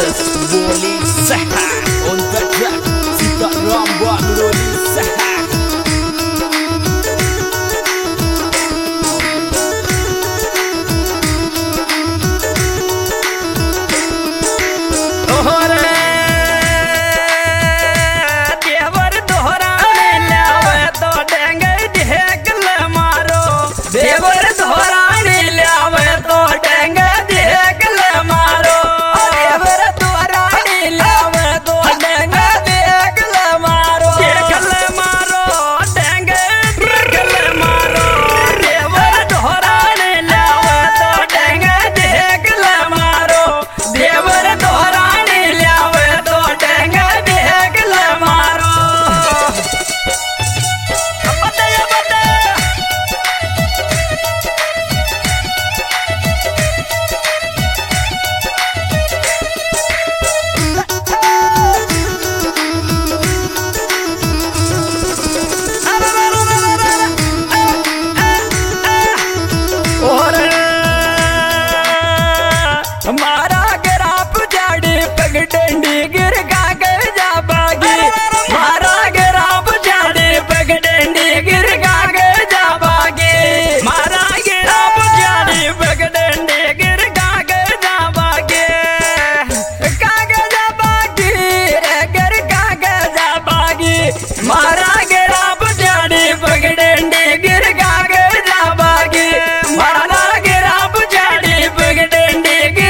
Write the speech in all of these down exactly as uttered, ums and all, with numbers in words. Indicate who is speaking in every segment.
Speaker 1: Brothers boleh sehat. On the track Sita rambut boleh sehat.
Speaker 2: हमारा ग्राफ जाड़ी पगडंडी गिर गागर जा बागी हमारा ग्राफ जाड़ी पगडंडी गिर गागर जा बागी हमारा ग्राफ जाड़ी पगडंडी गिर गागर जा बागी कागज जा बागी रे गिर कागज जा बागी हमारा ग्राफ जाड़ी पगडंडी गिर गागर जा बागी हमारा ग्राफ जाड़ी पगडंडी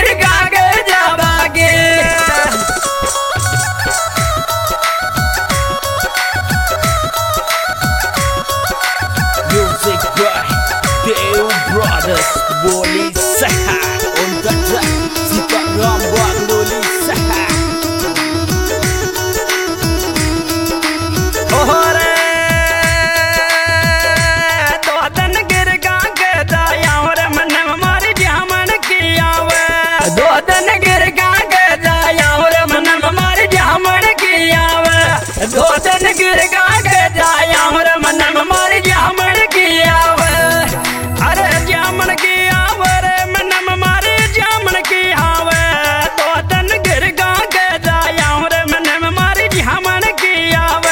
Speaker 1: Music by Deo Brothers boleh sehat. On the track Sita rambut boleh sehat.
Speaker 2: Oh re to dan gir gaage da yaar man mari jaman ki aave do dan gir gaage da yaar man mari jaman ki aave do dan gir gaage da yaar man mari jaman की आवे अरे जामन की आवे रे मन मारे जामन की आवे तो तन गिर गागे जाया रे मन मारे जामन की आवे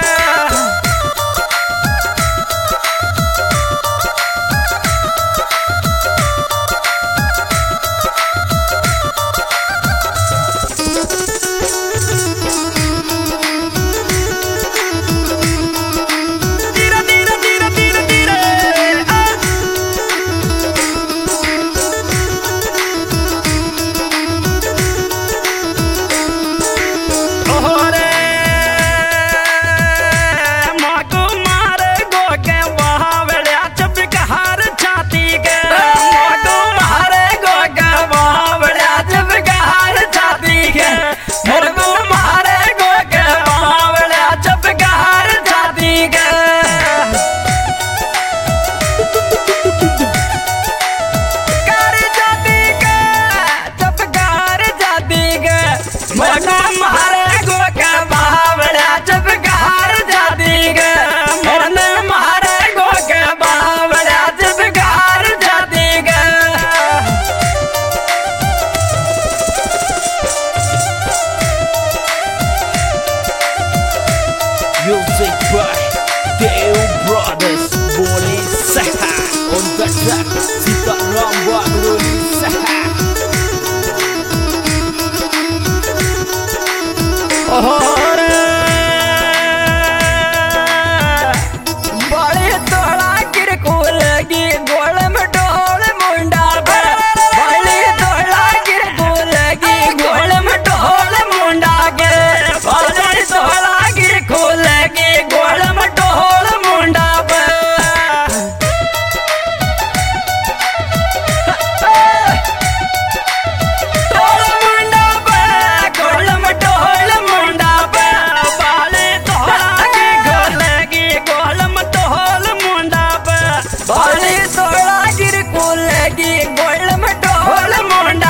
Speaker 1: Music by Deo Brothers boleh sehat. On the track Sita rambut boleh sehat.
Speaker 2: Oh बड़े तोड़ा गिरकुल लगी गोल में ढोल मुंडा बड़े तोड़ा गिरकुल लगी गोल में ढोल मुंडा गे बड़े तोड़ा गिरकुल लगी गोल में ढोल मुंडा ढोल मुंडा गोल में ढोल मुंडा बाले तोड़ा की गोल लगी गोल में ढोल मुंडा बाले तोड़ा गिरकुल लगी गोल में ढोल मुंडा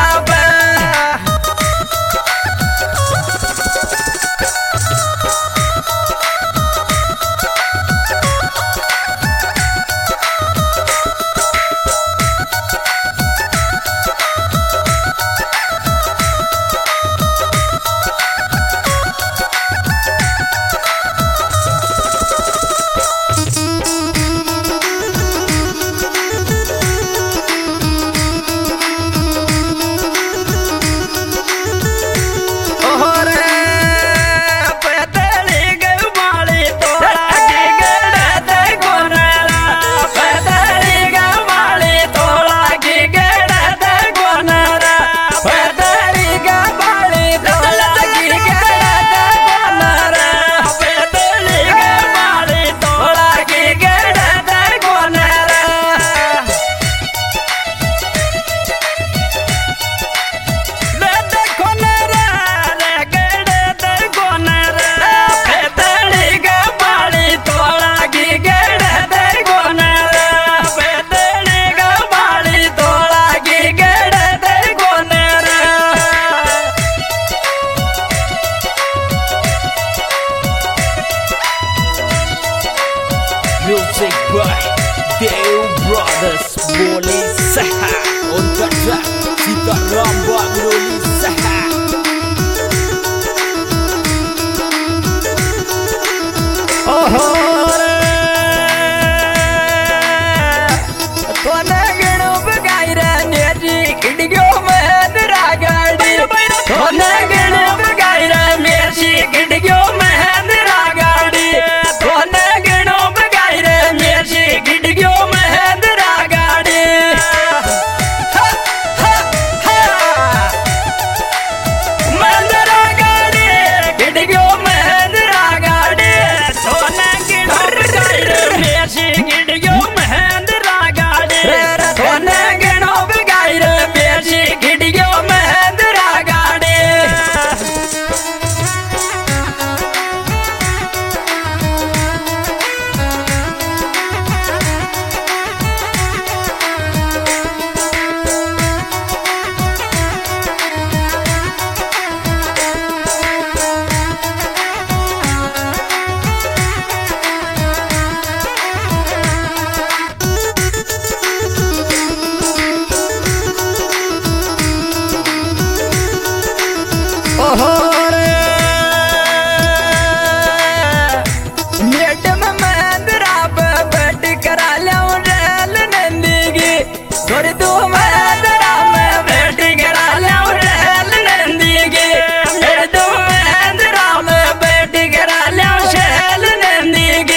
Speaker 2: और तू महेंद्रा में बेटी करा लिया शैल नंदी की फिर तू महेंद्रा में बेटी करा लिया शैल नंदी की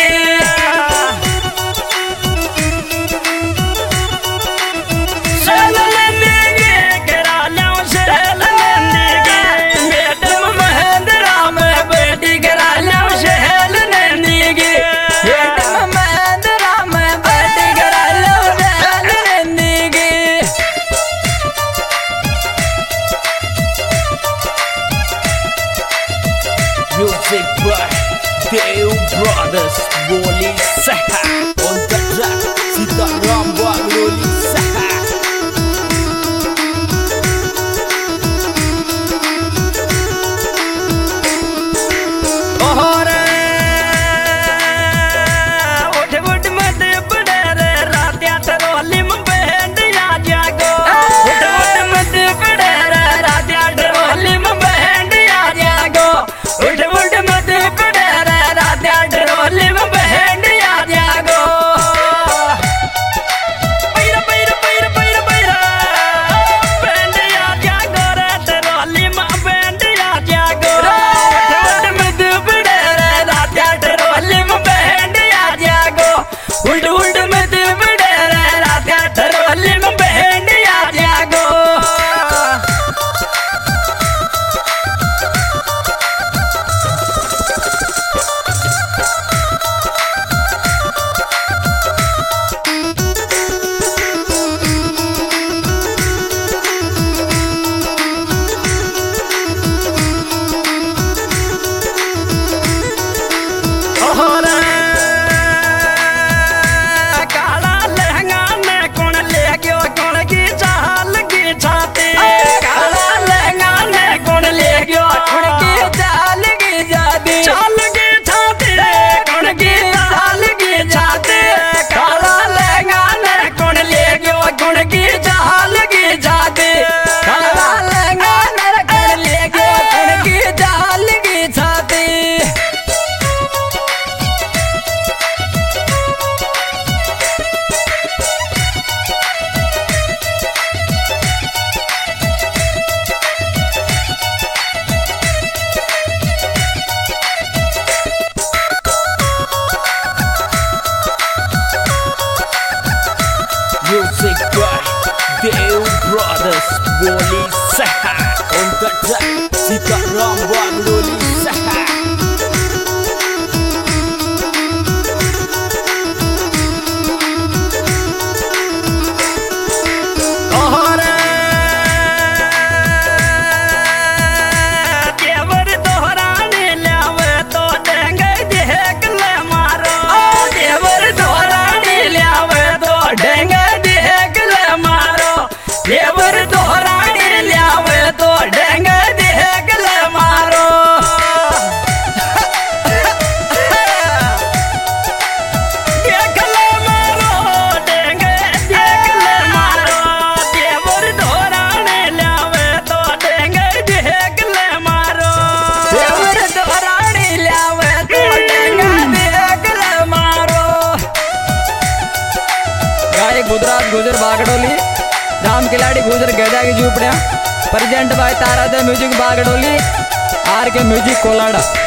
Speaker 2: शैल नंदी की करा लिया शैल नंदी की बेटे महेंद्रा में बेटी करा लिया शैल नंदी की बेटे महेंद्रा में बेटी करा लिया शैल नंदी की
Speaker 1: Music by Deo Brothers Boleh Sehat on the track Sita Rambak Loli Sehat
Speaker 2: और उठ उठ मत पड़े रात टरोली में बैंड आ जागो उठ उठ मत पड़े रात टरोली में बैंड आ जागो उठ उठ मत पड़े रात टरोली में बैंड आ जागो पैर पैर पैर पैर पैर बैंड आ जागो रात टरोली में बैंड आ जागो उठ मत पड़े रात टरोली में बैंड आ जागो उल्ट उल्ट मत पड़े रात टरोली में बैंड आ जागो और काला लहंगा में कौन ले गयो कौन की चाल की छाती काला लहंगा में कौन ले गयो कौन की चाल की जाती चाल की छाती कौन की चाल की छाती काला लहंगा में कौन ले गयो कौन की चाल की जाती काला लहंगा में कौन ले गयो कौन की चाल की छाती
Speaker 1: Music by Deo Brothers Boleh Sehat on the track Sita Rambak Loli Sehat
Speaker 2: और देवर दोहराने लावे तो डेंगे देख ले मारो देवर दोहराने लावे तो डेंगे देख ले मारो देवर दोहराने लावे तो डेंगे देख ले मारो देख ले मारो डेंगे देख ले मारो देवर दोहराने लावे तो डेंगे देख ले मारो देवर दोहराने लावे तो डेंगे देख ले मारो गाय गुजरात गुजर बागडोली राम खिलाड़ी गुजर गदा की झूपड़िया प्रेजेंट बाय तारा दे म्यूजिक बागडोली आर के म्यूजिक कोलाडा।